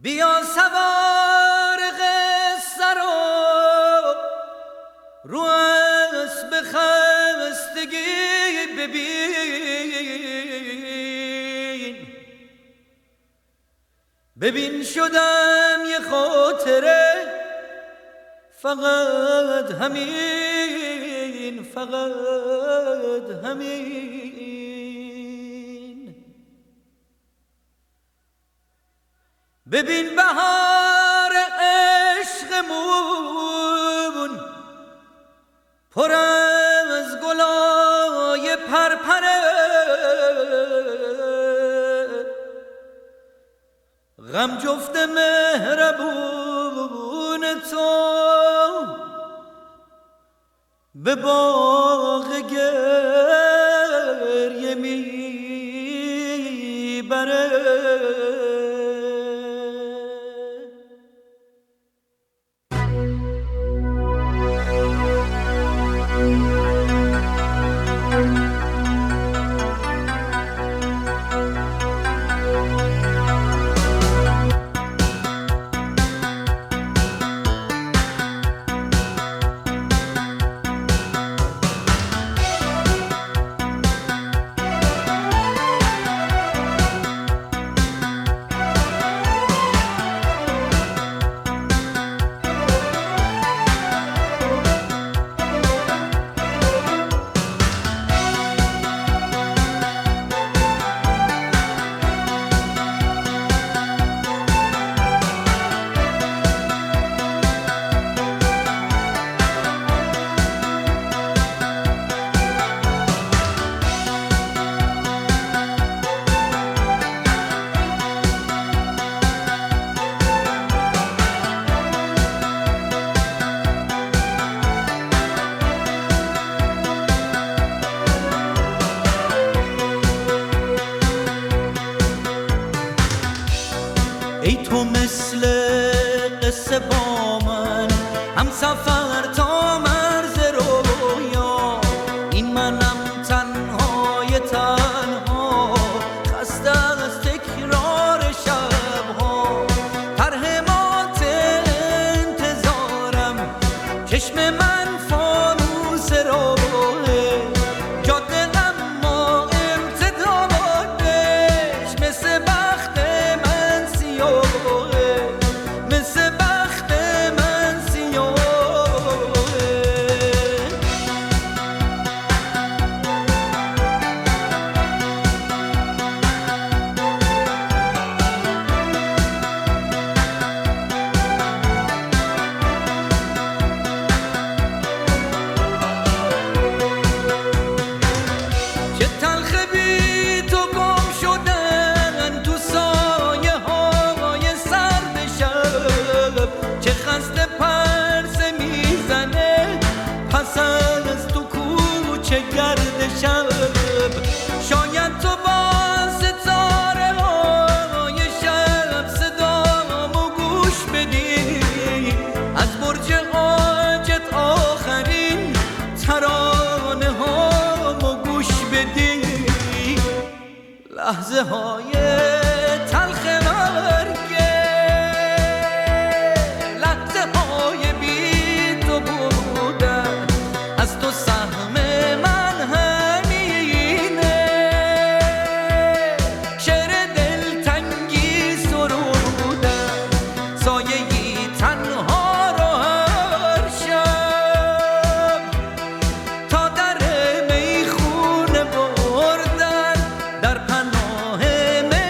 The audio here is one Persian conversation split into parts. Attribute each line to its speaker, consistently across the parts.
Speaker 1: بیا سوار قصه رو اسب خستگی ببین شدم یه خاطره، فقط همین، فقط همین. ببین بهار عشقمون پر از گلای پرپره، غم جفت مهربون تو به باغ گریه میبره. ای تو مثل قصه با من هم سفر تا مرز رویا، این منم تنهای تنها خسته از تکرار شبها، ترهمات انتظارم چشم من فانوس راهه، جاده اما امتدادش مثل بخت من سیاهه، مثل بخت من سیاهه. چه تلخ بی تو گم شدن تو سایه های سرد شب، چه خسته پرسه میزنه پس از تو کوچه گرد شب. شاید تو با ستاره های شب صدامو گوش بدی، از برج حاجت آخرین ترانه هامو گوش بدی، لحظه های تلخ مرگه، لحظه های بی تو بودن، از تو سهم من همینه، شعر دلتنگی سرودن، سایه‌ای تنها رو هر شب تا در میخونه بردن، در پناه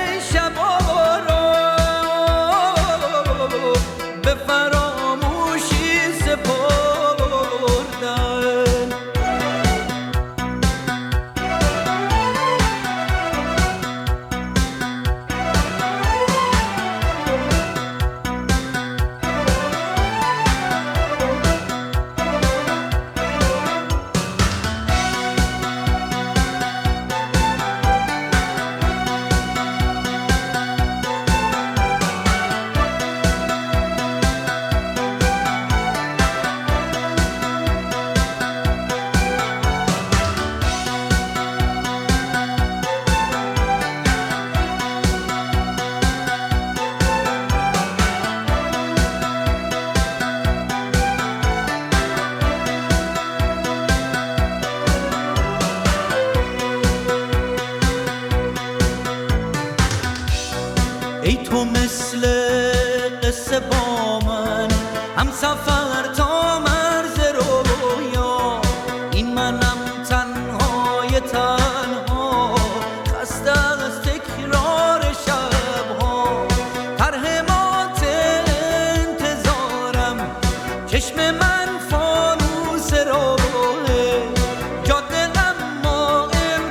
Speaker 1: مثل قصه با من هم سفر تا مرز رویا، این منم تنهای تنها خسته از تکرار شبها، ترهمات انتظارم چشم من فانوس راهه، جاده اما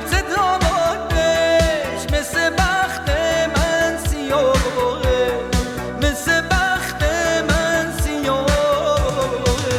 Speaker 1: امتدادش مثل بخت من سیاهه، مثل بخت من سیاهه.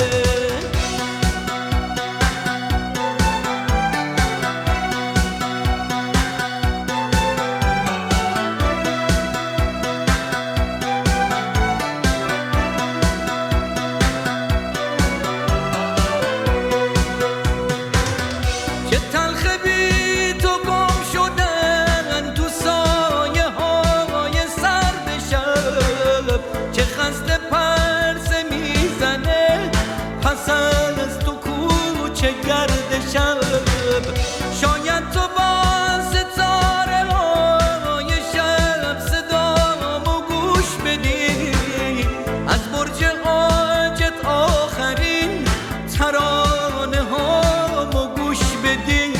Speaker 1: چه تلخ بی تو گم شدن تو سایه های سرد شب، چه خسته پرسه میزنه پس از تو کوچه گرد شب، شاید تو با ستاره های شب صدامو گوش بدی، از برج عاجت آخرین ترانه هامو گوش بدی،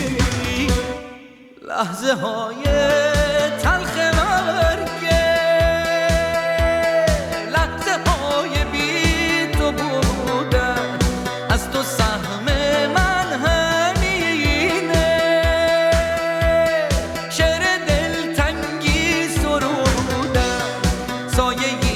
Speaker 1: لحظه های تلخ مرگه، لحظه های بی تو بودن، از تو سهم من همینه، شعر دلتنگی سرودن، سایه